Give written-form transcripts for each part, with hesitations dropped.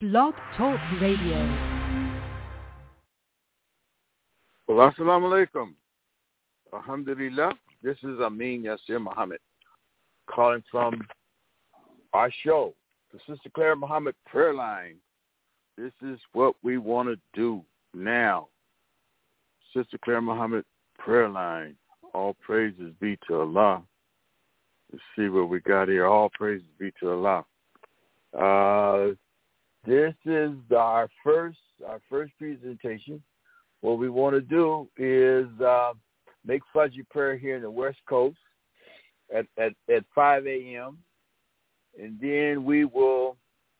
Blog Talk Radio. Well, assalamu alaikum. Alhamdulillah. This is Amin Yasir Muhammad calling from our show, the Sister Claire Muhammad Prayer Line. This is what we want to do now. Sister Claire Muhammad Prayer Line. All praises be to Allah. Let's see what we got here. All praises be to Allah. This is our first presentation. What we want to do is make Fajr prayer here in the West Coast at 5 a.m. and then we will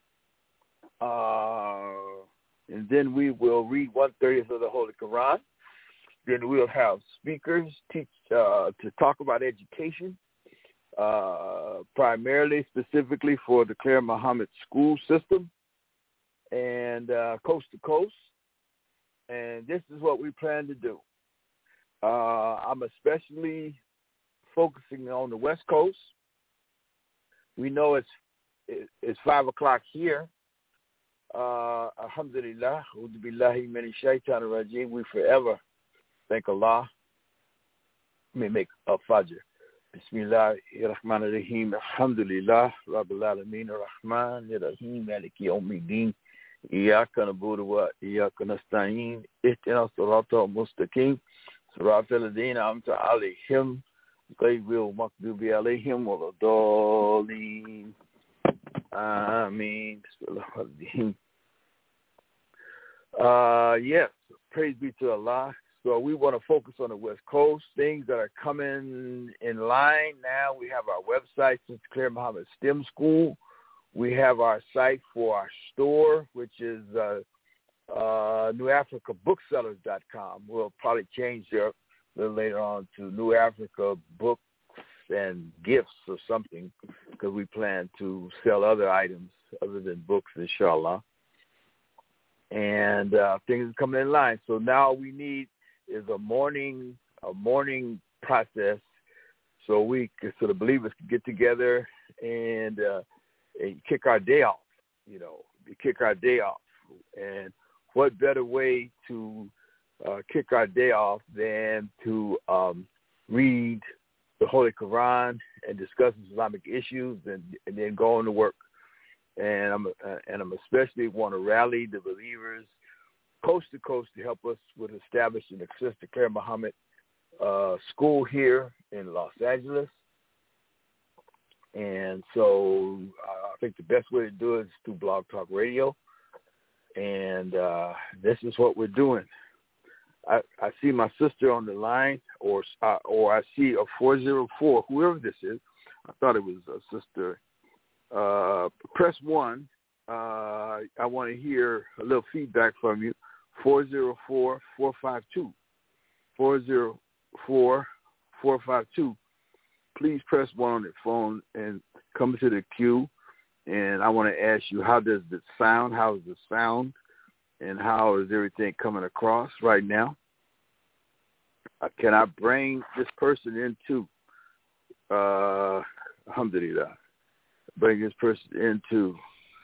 read 1/30 of the Holy Quran. Then we'll have speakers teach to talk about education, primarily specifically for the Claire Muhammad school system and coast to coast. And this is what we plan to do. I'm especially focusing on the West Coast. We know it's 5 o'clock here. Alhamdulillah. A'udhu billahi minash shaitanir rajim. We forever thank Allah. Let me make a Fajr. Bismillahirrahmanirrahim. Alhamdulillah. Rabbil Alameen. Ar-Rahman. Ar-Rahim. Maliki Yawmiddin. إياك نعبد وإياك نستعين اهدنا الصراط المستقيم صراط الذين أنعمت عليهم غير المغضوب عليهم ولا الضالين آمين. Yes, praise be to Allah. So we want to focus on the West Coast, things that are coming in line now. We have our website, Sister Claire Muhammad STEM School. We have our site for our store, which is NewAfricaBooksellers.com. We'll probably change there a little later on to New Africa Books and Gifts or something, because we plan to sell other items other than books, inshallah. And things are coming in line. So now we need is a morning process, so the believers can get together and kick our day off, And what better way to kick our day off than to read the Holy Quran and discuss Islamic issues and then go on to work. And I'm especially want to rally the believers coast to coast to help us with establishing the Sister Claire Muhammad school here in Los Angeles. And so I think the best way to do it is through Blog Talk Radio. And this is what we're doing. I see my sister on the line, or I see a 404, whoever this is. I thought it was a sister. Press 1. I want to hear a little feedback from you. 404-452. 404-452. Please press 1 on the phone and come to the queue. And I want to ask you, how does it sound? How is the sound? And how is everything coming across right now? Can I bring this person into, alhamdulillah, bring this person into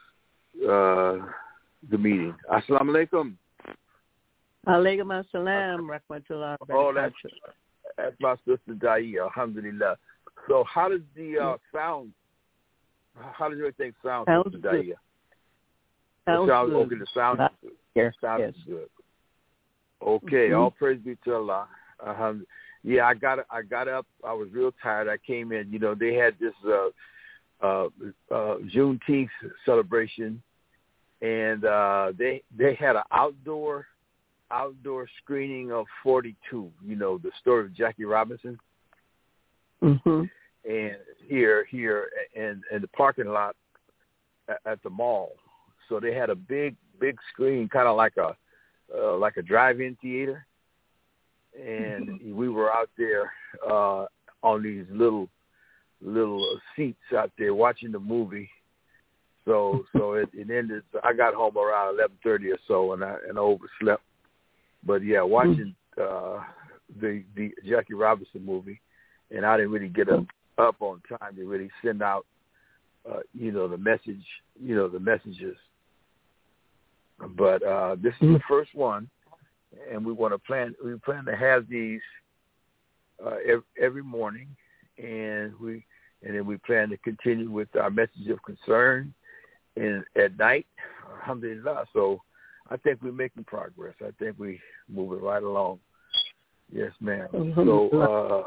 the meeting? Assalamu alaikum. Alaikum assalam, rahmatullah. Oh, that's my sister Daiya, alhamdulillah. So how does the sound, how does everything sound, Sister Daiya? Sounds okay, the sound is good. Yes, sound yes. is good. Okay, all praise be to Allah. Yeah, I got up. I was real tired. I came in. They had this Juneteenth celebration, and they had an outdoor screening of 42. The story of Jackie Robinson. Mm-hmm. And here in the parking lot at the mall. So they had a big screen, kind of like a drive-in theater. And we were out there on these little seats out there watching the movie. So it ended. I got home around 11:30 or so, and I overslept. But yeah, watching the Jackie Robinson movie, and I didn't really get up on time to really send out, the message, the messages But this is the first one, and we plan to have these every morning, and then we plan to continue with our message of concern at night, alhamdulillah. So I think we're making progress. I think we're moving right along. Yes, ma'am. So,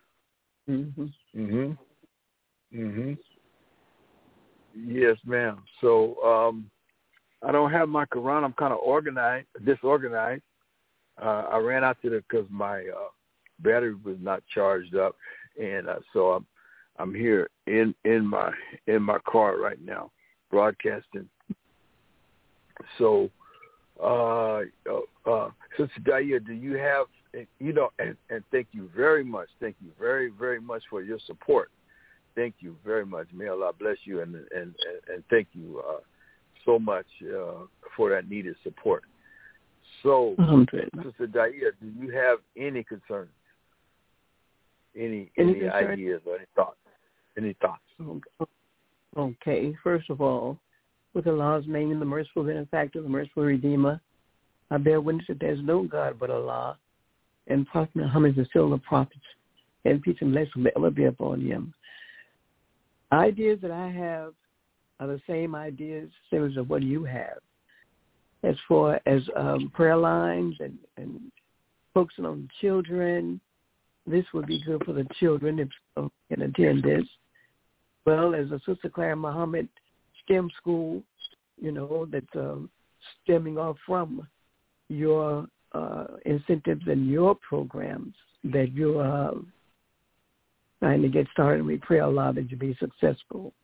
yes, ma'am. So, I don't have my Quran. I'm kind of disorganized. I ran out to because my battery was not charged up, and so I'm here in my car right now, broadcasting. So, Sister Daya, do you have, and thank you very much. Thank you very, very much for your support. Thank you very much. May Allah bless you, and thank you so much for that needed support. So, Sister Daya, do you have any concerns? Any ideas or any thoughts? Okay. First of all, with Allah's name, the merciful benefactor, the merciful redeemer, I bear witness that there is no God but Allah, and Prophet Muhammad is still the prophets, and peace and blessing will ever be upon him. Ideas that I have are the same ideas, same as what you have. As far as prayer lines and focusing on children, this would be good for the children if they can attend this. Well, as a Sister Clara Muhammad STEM school, that's stemming off from your incentives and your programs that you're trying to get started, and we pray Allah that you be successful.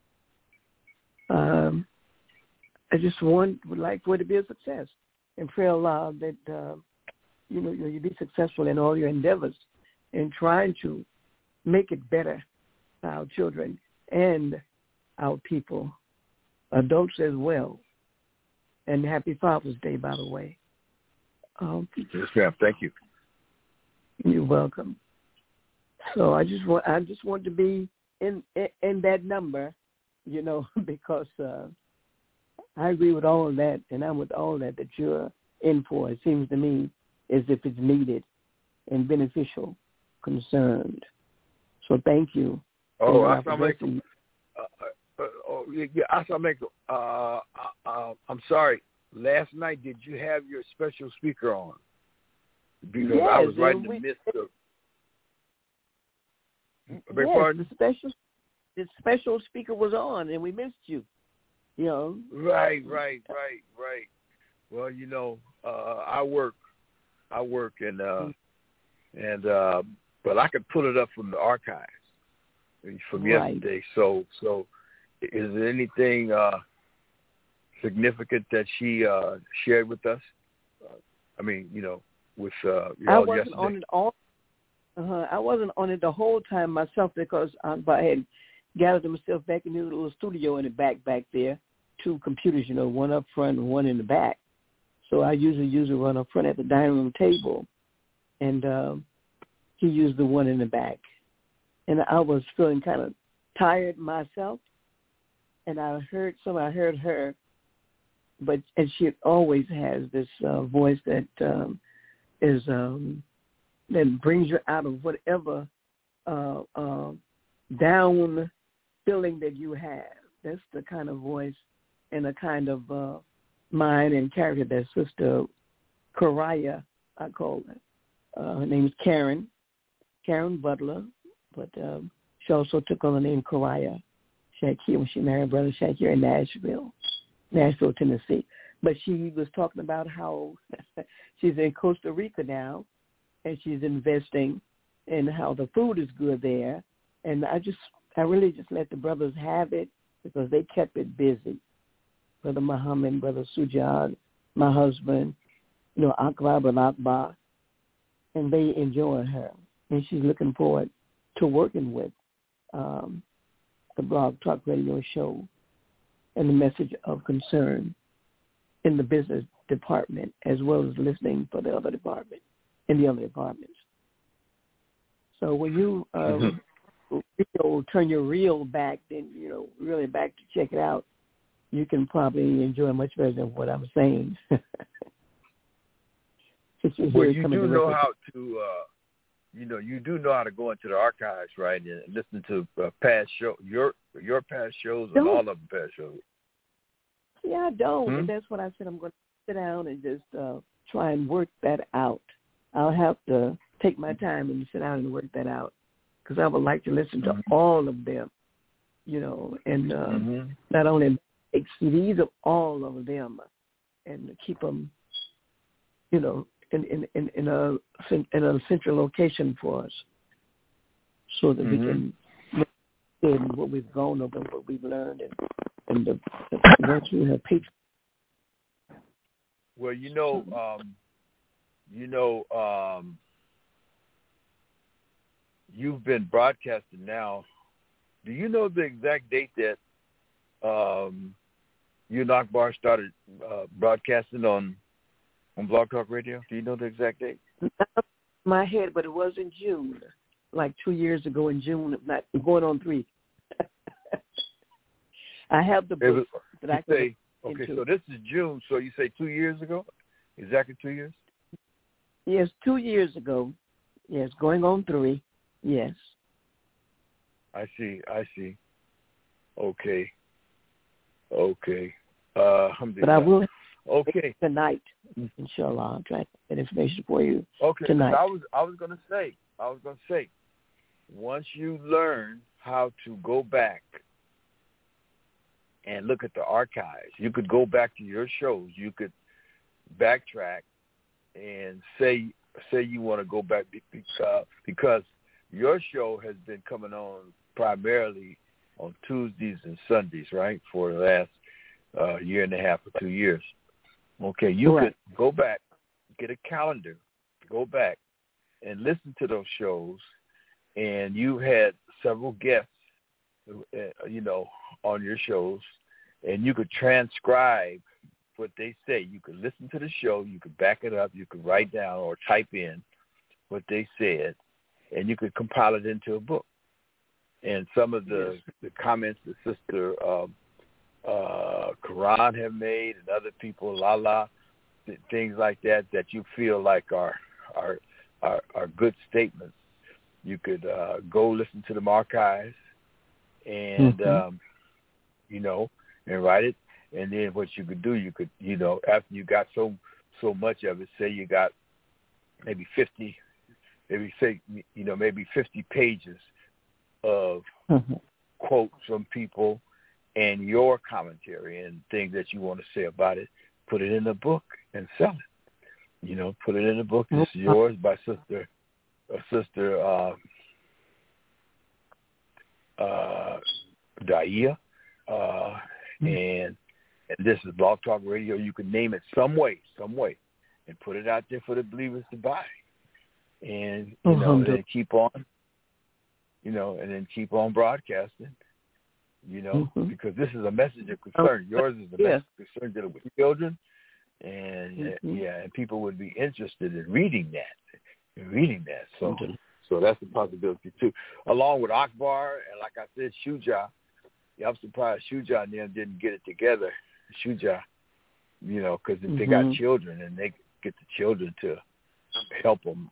I just would like for it to be a success, and pray Allah that you be successful in all your endeavors in trying to make it better for our children and our people, adults as well. And happy Father's Day, by the way. Yes, ma'am. Thank you. You're welcome. So I just want to be in that number, because I agree with all of that, and I'm with all that you're in for. It seems to me as if it's needed and beneficial, concerned. So thank you. Assalamu I'm sorry. Last night, did you have your special speaker on? Because yes, I was right in the midst of. Yes, the special speaker was on, and we missed you. Right. Well, I work, and but I could pull it up from the archives from yesterday. So is there anything significant that she shared with us? With I wasn't yesterday. on it all. I wasn't on it the whole time myself because I had gathered myself back in the little studio in the back there. 2 computers, one up front and one in the back. So I usually use the one up front at the dining room table, and he used the one in the back. And I was feeling kind of tired myself, and I heard her, and she always has this voice that is that brings you out of whatever down feeling that you have. That's the kind of voice and the kind of mind and character that Sister Karaya, I call her. Her name is Karen Butler, but she also took on the name Karaya Shakir when she married Brother Shakir in Nashville, Tennessee. But she was talking about how she's in Costa Rica now, and she's investing in how the food is good there. And I really just let the brothers have it because they kept it busy. Brother Muhammad, Brother Sujad, my husband, Akbar and Akbar, and they enjoy her. And she's looking forward to working with the Blog Talk Radio show and the message of concern in the business department, as well as listening for the other department, in the other departments. So when you turn your reel back, then, really back to check it out, you can probably enjoy much better than what I'm saying. Well, you do know how to, you do know how to go into the archives, right, and listen to past show, your past shows and all of the past shows. Yeah, I don't. And that's what I said. I'm going to sit down and just try and work that out. I'll have to take my time and sit down and work that out because I would like to listen to all of them, and not only take CDs of all of them and keep them, in a central location for us so that we can in what we've gone over, what we've learned, and the ones who have paid. Well, you've been broadcasting now. Do you know the exact date that you and Akbar started broadcasting on Blog Talk Radio? Do you know the exact date? Not my head, but it was in June, like 2 years ago in June, not going on 3. I have the book that I can say. Okay, so this is June. So you say 2 years ago? Exactly 2 years? Yes, 2 years ago. Yes, going on 3. Yes. I see. Okay. But I will tonight, inshallah. I'll try to get that information for you tonight. I was going to say, once you learn how to go back and look at the archives, you could go back to your shows. You could backtrack and say you want to go back because your show has been coming on primarily on Tuesdays and Sundays, right, for the last year and a half or 2 years. Okay, you could go back, get a calendar, go back and listen to those shows, and you had several guests, on your shows, and you could transcribe what they say. You could listen to the show, you could back it up, you could write down or type in what they said, and you could compile it into a book. And some of the comments the sister Quran have made, and other people, Lala, things like that you feel like are good statements. You could go listen to them archives and and write it. And then what you could do, after you got so much of it, say you got maybe 50 pages of quotes from people and your commentary and things that you want to say about it, put it in a book and sell it. Put it in a book. This is yours by Sister Daia, and this is Blog Talk Radio. You can name it some way, and put it out there for the believers to buy, and and then keep on, and then keep on broadcasting, because this is a message of concern. Yours is the message of concern dealing with children, and and people would be interested in reading that. So that's a possibility too, along with Akbar and, like I said, Shuja. Yeah, I'm surprised Shuja and them didn't get it together. Shuja, because if they got children and they get the children to help them,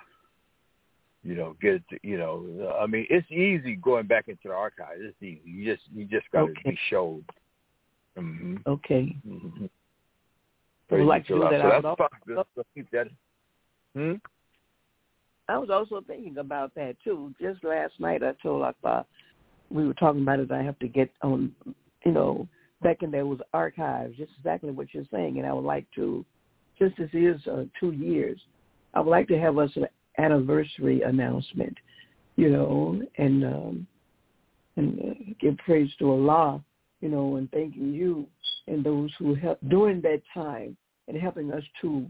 get it to, I mean, it's easy going back into the archives. It's easy. You just got to be showed. Okay. I would like to do that. So keep that. I was also thinking about that too. Just last night, I told Akbar, we were talking about it. I have to get on, back in those archives, just exactly what you're saying. And I would like to, since this is 2 years, I would like to have us an anniversary announcement, and give praise to Allah, and thanking you and those who helped during that time and helping us to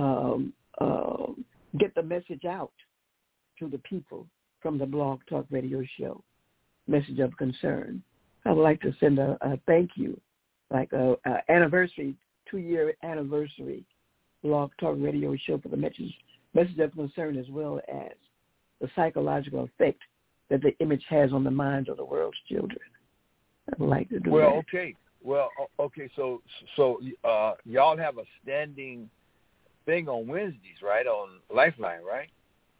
get the message out to the people from the Blog Talk Radio show, message of concern. I would like to send a thank you, like a anniversary, 2-year anniversary Blog Talk Radio show for the message of concern, as well as the psychological effect that the image has on the minds of the world's children. I would like to do that. Well, okay. Well, okay, so y'all have a standing thing on Wednesdays, right? On Lifeline, right?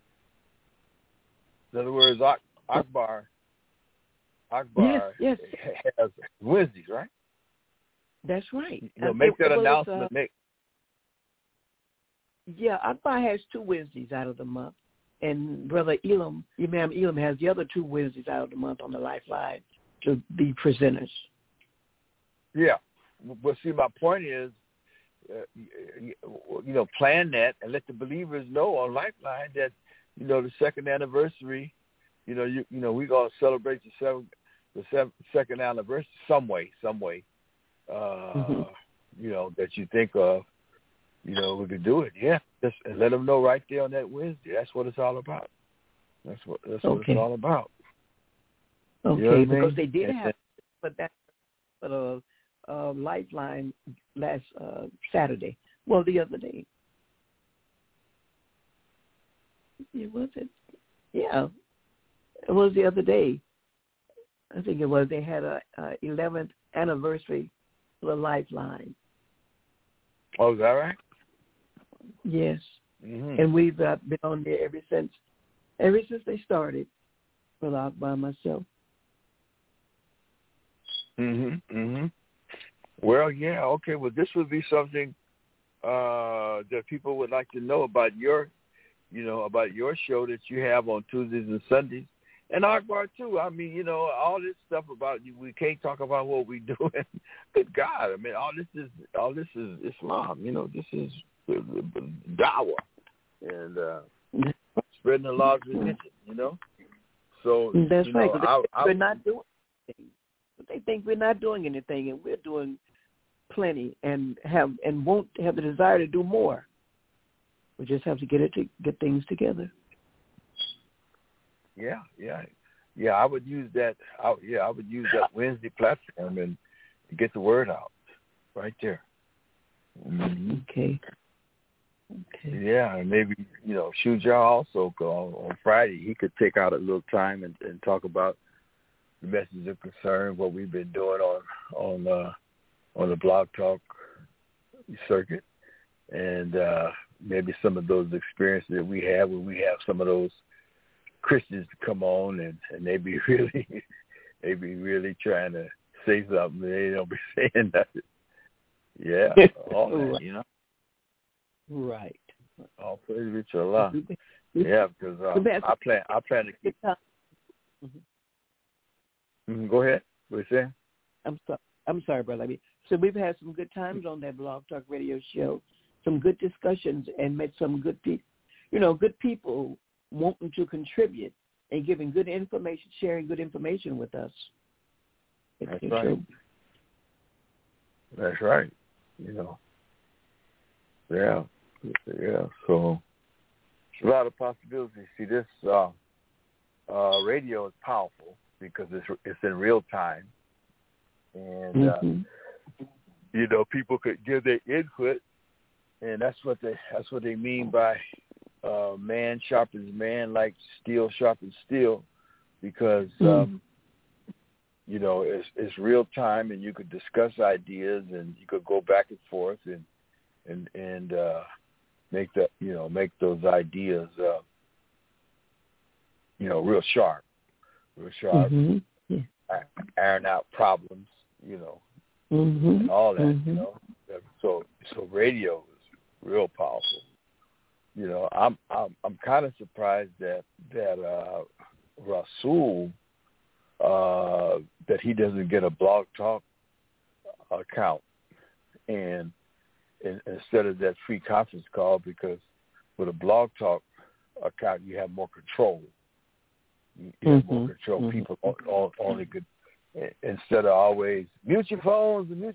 In other words, Akbar Yes. has Wednesdays, right? That's right. Make that announcement. Akbar has 2 Wednesdays out of the month, and Brother Imam Elam has the other 2 Wednesdays out of the month on the Lifeline to be presenters. Yeah, but see, my point is, plan that and let the believers know on Lifeline that, the second anniversary, we're gonna celebrate the second anniversary some way, that you think of, we could do it. Yeah, just let them know right there on that Wednesday. That's what it's all about. That's what it's all about. Okay, you know because they did have put that for the Lifeline last Saturday. Well, the other day. Was it? Yeah, it was the other day. I think it was. They had a 11th anniversary for the Lifeline. Oh, is that right? Yes. Mm-hmm. And we've been on there ever since they started. Well, out by myself. Well, yeah, okay. Well, this would be something that people would like to know about your show that you have on Tuesdays and Sundays, and Akbar too. I mean, all this stuff about you, we can't talk about what we do. Good God, I mean, all this is Islam. This is dawah and spreading the Lord's religion. So that's right. We're not doing anything. They think we're not doing anything, and we're doing plenty, and won't have the desire to do more. We just have to get things together. Yeah. I would use that. I would use that Wednesday platform and get the word out right there. Mm-hmm. Okay. Yeah, and maybe Shuja also on Friday. He could take out a little time and talk about the message of concern, what we've been doing on the Blog Talk circuit, and maybe some of those experiences that we have when we have some of those Christians to come on and they be really trying to say something. They don't be saying nothing. Yeah, all that, Right. All praise be to Allah. Yeah, because I plan to keep. Go ahead. What are you saying? I'm sorry, brother. So we've had some good times on that Blog Talk Radio show, some good discussions, and met some good people. Good people wanting to contribute and giving good information, sharing good information with us. That's right. That's right. Yeah. So it's a lot of possibilities. See, this radio is powerful because it's in real time, and people could give their input, and that's what they mean by man sharpens man, like steel sharpens steel, because it's real time, and you could discuss ideas, and you could go back and forth, and make those ideas real sharp, iron out problems, and all that, So radio is real powerful. I'm kind of surprised that Rasul that he doesn't get a Blog Talk account, and instead of that free conference call, because with a Blog Talk account you have more control. You have more control. People only could, instead of always mute your phones, and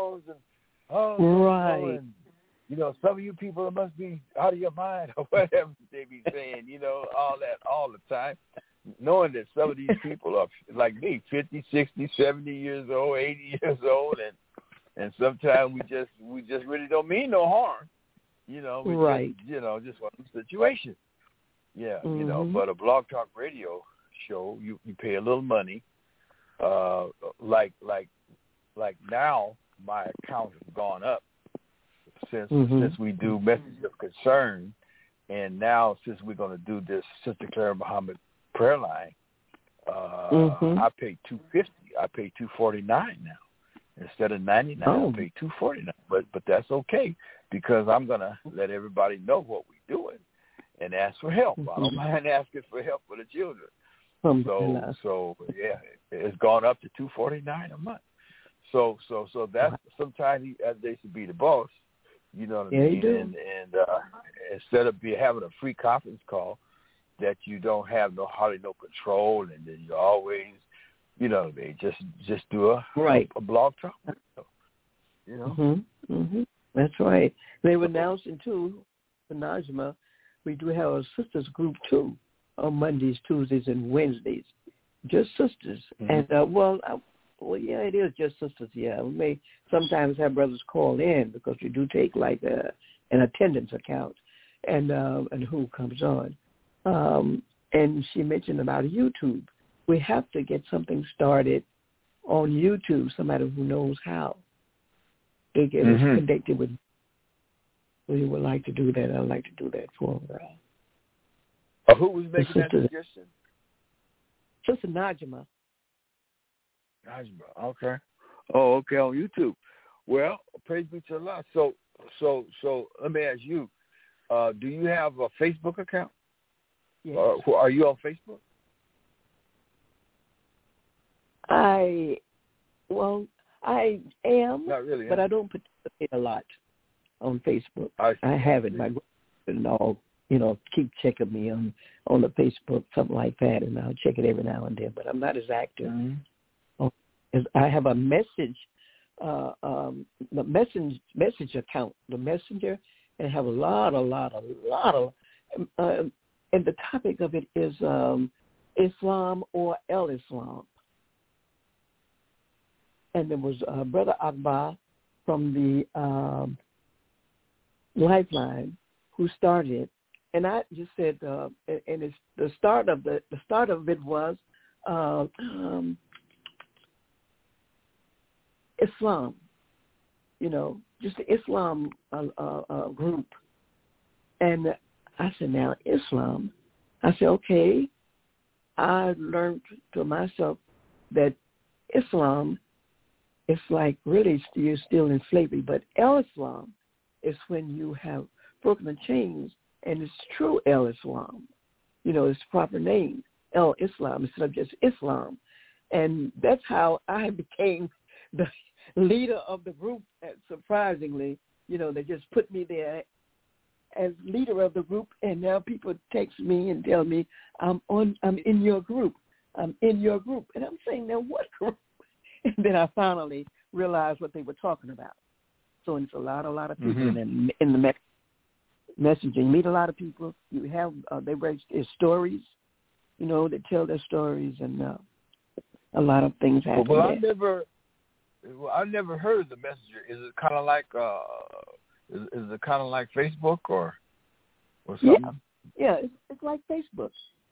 right. And, some of you people must be out of your mind or whatever they be saying, all that all the time, knowing that some of these people are like me, 50, 60, 70 years old, 80 years old, and sometimes we just really don't mean no harm, right. Just one situation. Yeah, but a Blog Talk Radio show, you pay a little money, like like now my account has gone up since we do Message of Concern, and now since we're going to do this Sister Clara Muhammad prayer line, I pay $250. I pay $249 now instead of $99. I pay $249, but that's okay because I'm going to let everybody know what we're doing and ask for help. I don't mind asking for help for the children. So yeah, it's gone up to $249 a month. So that's sometimes as they should be the boss, you know what I mean. And instead of having a free conference call that you don't have hardly no control, and then you always, you know, they just do a blog talk. You know, that's right. They were announcing too, the Najma, we do have a sisters group too on Mondays, Tuesdays, and Wednesdays. Just sisters. And, yeah, it is just sisters, yeah. We may sometimes have brothers call in because we do take like an attendance account and who comes on. And she mentioned about YouTube. We have to get something started on YouTube, somebody who knows how to get us connected with. We would like to do that. I'd like to do that for her. Who was making that suggestion? Sister Najma. Najma, okay. Oh, okay, on YouTube. Well, praise be to Allah. So let me ask you, do you have a Facebook account? Yes. Are you on Facebook? I am, not really, but I don't participate a lot on Facebook. I have it. My and all, you know, keep checking me on the Facebook, something like that, and I'll check it every now and then. But I'm not as active. I have a message, the message account, the Messenger, and have a lot of, and the topic of it is Islam or El Islam. And there was Brother Akbar from the Lifeline who started, and I just said, and it's the start of it was Islam, you know, just the Islam group. And I said, now Islam. I said, okay. I learned to myself that Islam is like really you're still in slavery, but El Islam is when you have broken the chains, and it's true El Islam. You know, it's the proper name, El Islam, instead of just Islam. And that's how I became the leader of the group. Surprisingly, you know, they just put me there as leader of the group, and now people text me and tell me I'm in your group. I'm in your group, and I'm saying, now what group? And then I finally realized what they were talking about. So it's a lot of people in the messaging. Meet a lot of people. You have they write their stories, you know, they tell their stories, and a lot of things happen. Well, I never heard of the Messenger. Is it kind of like is it kind of like Facebook or something? Yeah, it's like Facebook.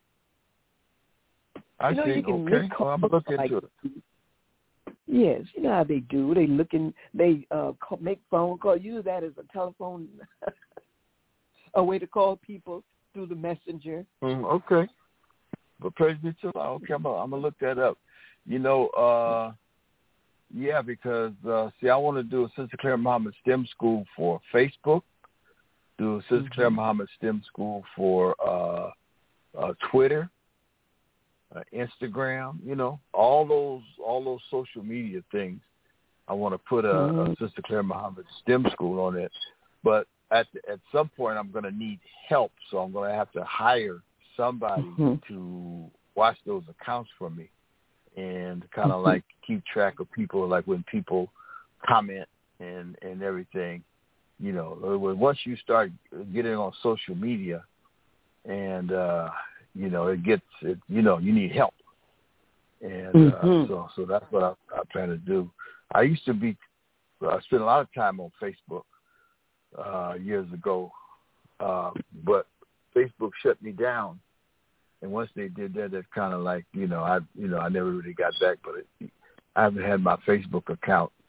I see. Okay, well, I'm gonna look into it. Yes, you know how they do. They make phone call. Use that as a telephone, a way to call people through the Messenger. Okay, but praise be to Allah. Okay, I'm gonna look that up. You know, yeah, because see, I want to do a Sister Clara Muhammad STEM School for Facebook. Do a Sister Clara Muhammad STEM School for Twitter. Instagram, you know, all those social media things. I want to put a Sister Clara Muhammad STEM School on it, but at some point I'm going to need help, so I'm going to have to hire somebody to watch those accounts for me and kind of like keep track of people, like when people comment and everything. You know, once you start getting on social media and you know, you know, you need help. And so that's what I plan to do. I used to I spent a lot of time on Facebook years ago, but Facebook shut me down. And once they did that, kind of like, I never really got back, but I haven't had my Facebook account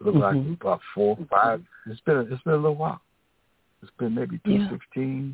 Look like about 4 or 5. It's been a little while. It's been maybe 2016,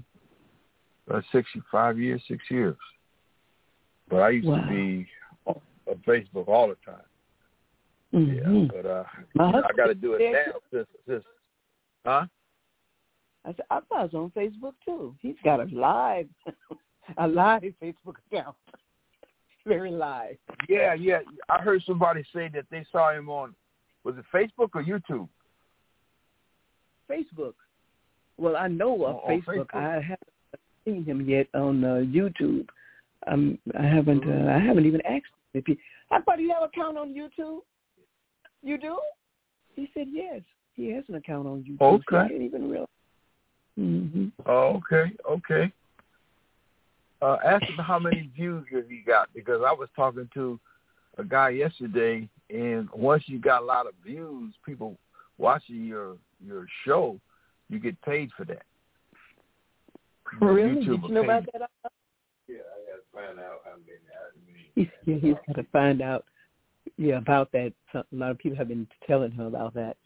65 years, 6 years. But I used to be on Facebook all the time. Yeah, but I got to do it now. Since huh? I said I was on Facebook too. He's got a live Facebook account. Very live. Yeah. I heard somebody say that they saw him on, was it Facebook or YouTube? Facebook. Well, I know of Facebook. I haven't seen him yet on YouTube. I haven't even asked him if he. I thought he have an account on YouTube. You do? He said yes. He has an account on YouTube. Okay. So I didn't even realize. Mm-hmm. Oh, okay. Ask him how many views have he got, because I was talking to a guy yesterday, and once you got a lot of views, people watching your show, you get paid for that. Really? Did you know about that? Yeah, I got to find out how many. He's got to find out. Yeah, about that. A lot of people have been telling him about that.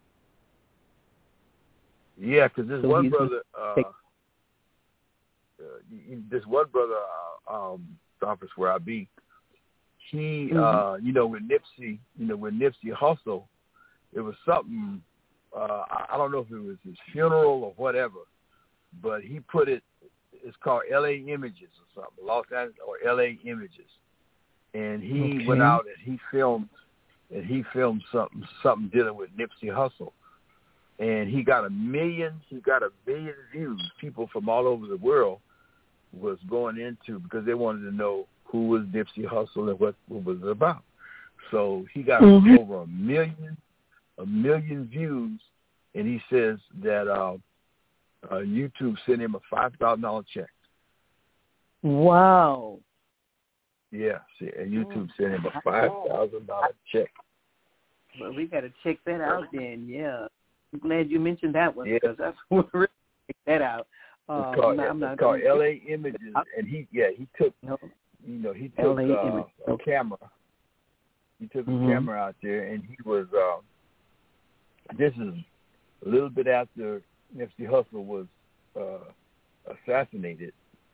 Yeah, because this one brother, office where I be, he, with Nipsey Hussle, it was something. I don't know if it was his funeral or whatever, but he put it. It's called L.A. Images or something, Los Angeles or L.A. Images, and he went out and he filmed something dealing with Nipsey Hussle. And he got 1 million views. People from all over the world was going into, because they wanted to know who was Nipsey Hussle and what was it about. So he got over 1 million views, and he says that YouTube sent him a $5,000 check. Wow. Yeah, and YouTube sent him a $5,000 check. Well, we got to check that out then. Yeah. I'm glad you mentioned that one, because that's what we're check that out. It's called L.A. Images, and he took a camera. He took a camera out there, and he was. This is a little bit after Nipsey Hussle was assassinated,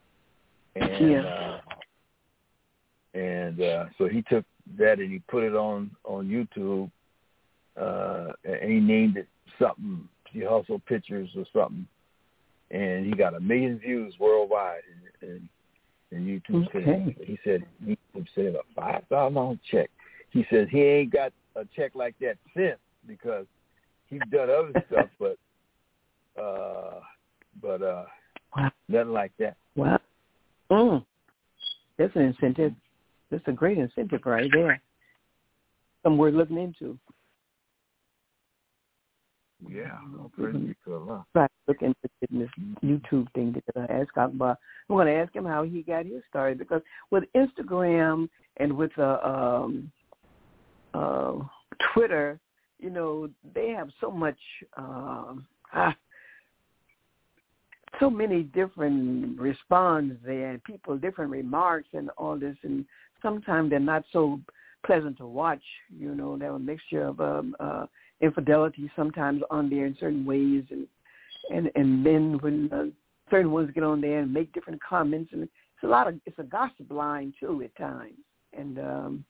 and so he took that and he put it on YouTube, and he named it something, Nipsey Hussle Pictures or something, and he got 1 million views worldwide, and YouTube he said YouTube sent him a $5,000 check. He says he ain't got a check like that since, because he's done other stuff, but nothing like that. Wow. That's an incentive. That's a great incentive right there. Something we're looking into. Yeah, praise be to Allah. Right, look into this YouTube thing that I asked Akbar. I'm going to ask him how he got his started, because with Instagram and with Twitter, they have so much, so many different responses there, and people, different remarks and all this, and sometimes they're not so pleasant to watch. They're a mixture of infidelity sometimes on there in certain ways, and then when certain ones get on there and make different comments, and it's a gossip line too at times, and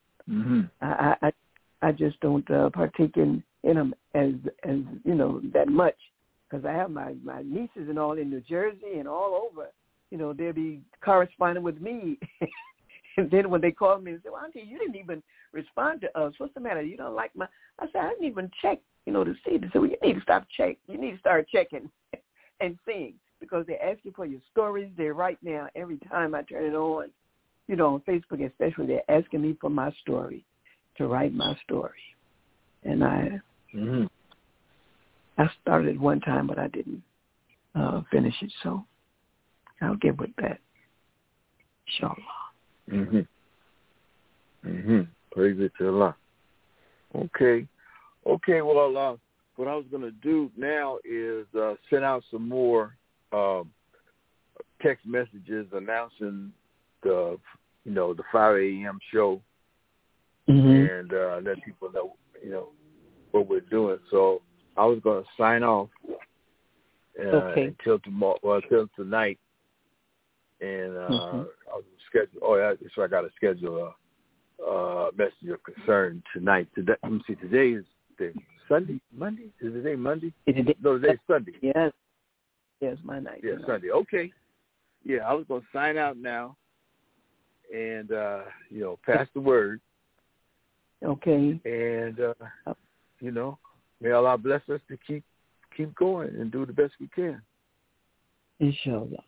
I just don't partake in them as that much, because I have my nieces and all in New Jersey and all over. They'll be corresponding with me. And then when they call me and say, well, Auntie, you didn't even respond to us. What's the matter? You don't like I said, I didn't even check, to see. They said, well, you need to start checking and seeing, because they ask you for your stories there right now. Every time I turn it on, on Facebook especially, they're asking me for my story, to write my story. And I started one time, but I didn't finish it, so I'll get with that, inshallah. Praise it to Allah. Okay. Well, what I was going to do now is send out some more text messages announcing the 5 a.m. show, and let people know, what we're doing. So I was going to sign off until tomorrow, until tonight, and I was scheduled. Oh yeah, so I got to schedule a message of concern tonight. Today, let me see. Today is Sunday, Monday. Is today Monday? No, today's Sunday. Yes, my night. Yeah, Sunday. Okay. Yeah, I was going to sign out now, and pass the word. Okay. And may Allah bless us to keep going and do the best we can. Inshallah.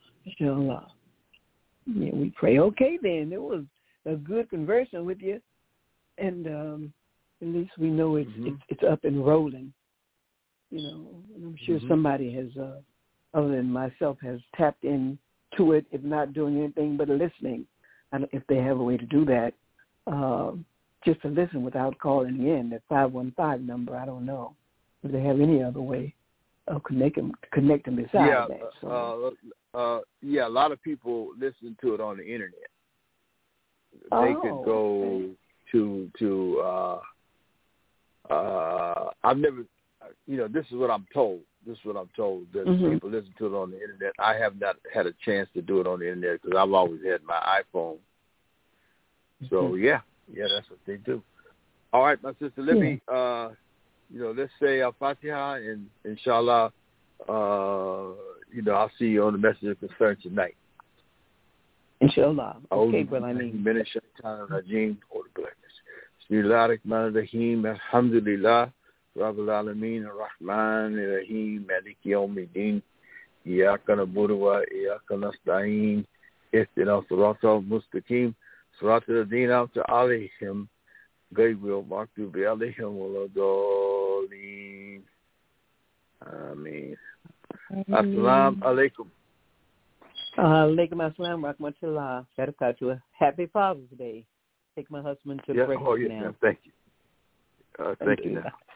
Yeah, we pray. Okay, then. It was a good conversation with you, and at least we know it's up and rolling. And I'm sure somebody has, other than myself, has tapped into it, if not doing anything but listening. If they have a way to do that, just to listen without calling in, that 515 number, I don't know if they have any other way of connecting besides that. So. A lot of people listen to it on the internet. They could go to I've never, this is what I'm told. That people listen to it on the internet. I have not had a chance to do it on the internet because I've always had my iPhone. So that's what they do. All right, my sister. Let me, let's say Al-Fatiha, and inshallah, I'll see you on the message of concern tonight. Inshallah. Okay, brother. Bismillahirrahmanirrahim. Alhamdulillah. Rabbil Alameen. Ar-Rahman Ar-Rahim. Malik Yawmiddin. Iyaka na'budu wa iyaka nasta'in. Ihdina siratal mustaqim. Siratal ladhina an'amta alayhim. Ghayril maghdubi alayhim waladdallin. Ameen. Assalamu alaikum. Alaikum assalam, rahmatullah, barakatuh. Happy Father's Day. Take my husband to breakfast now. Thank you. Thank you now.